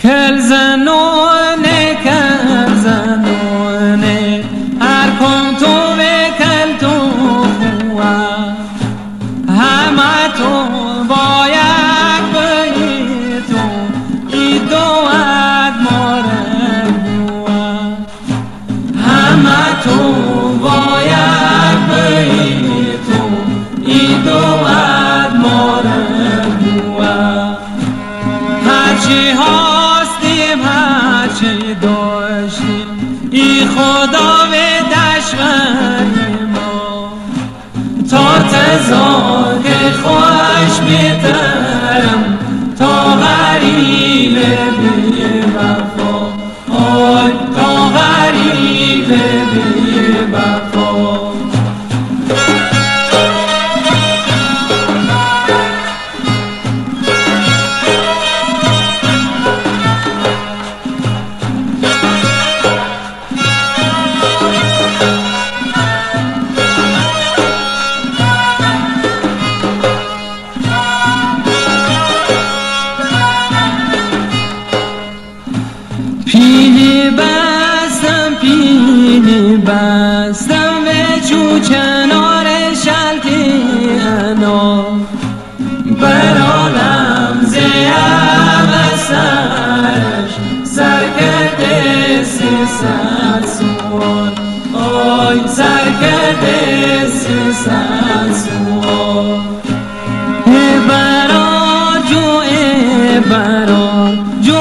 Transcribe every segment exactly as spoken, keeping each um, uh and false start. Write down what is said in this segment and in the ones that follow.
کل زنونه کل زنونه هر کن تو به کل تو خواه همه تو باید بایی تو ای دواد مارد بوا همه تو باید بایی تو ای دواد مارد بوا هرچی هستیم هرچی داشتیم ای خدا به دشمنی ما تا تزاک خوش بیترم تا غریب بی وفا آی تا غریب بی وفا پیلی بستم پیلی بستم به چو کنار شلکی انا برانم زیم از سرش سر کرده سی سر سوال آی سر کرده سی سر سوال ای برار جو ای برار جو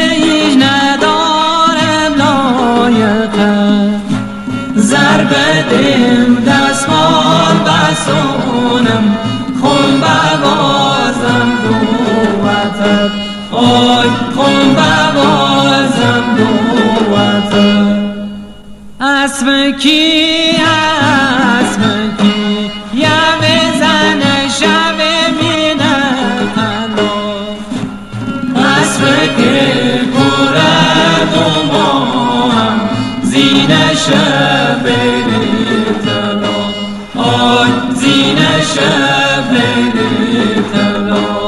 بدیم دستمال بسونم خون ببازم دوتر آی خون ببازم دوتر اسم کی اسم کی یا بزن شب مینه خلا اسم کی گره دو ماهم زینه شب تلا آی زینه شب تلا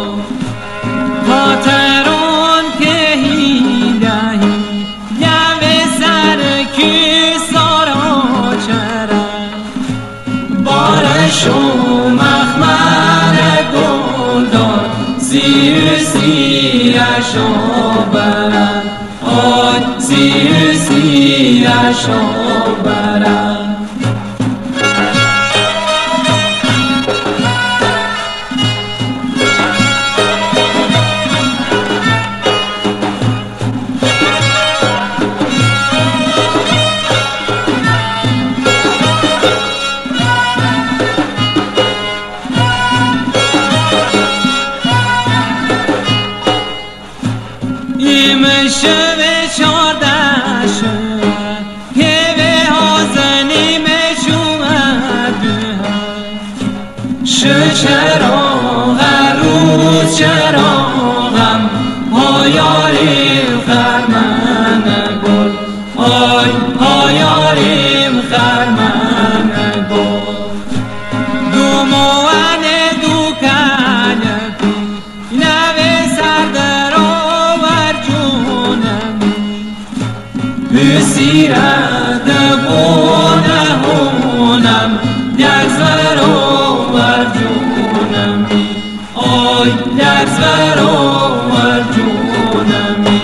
خاطران که هیدهی یم سر کی سارا چرا بارشو مخمر گل داد سیر سیرشو برن آی سیر سیرشو برن ایمشه به چارده شد که به حازنی مشومد شو چراغ روز چراغم پایاریم خرمن گل آی پایاریم خرمن گل دو موان دو کلپی نوه سردر بسیرد بونه هونم دزور و ورجونمی آی دزور و ورجونمی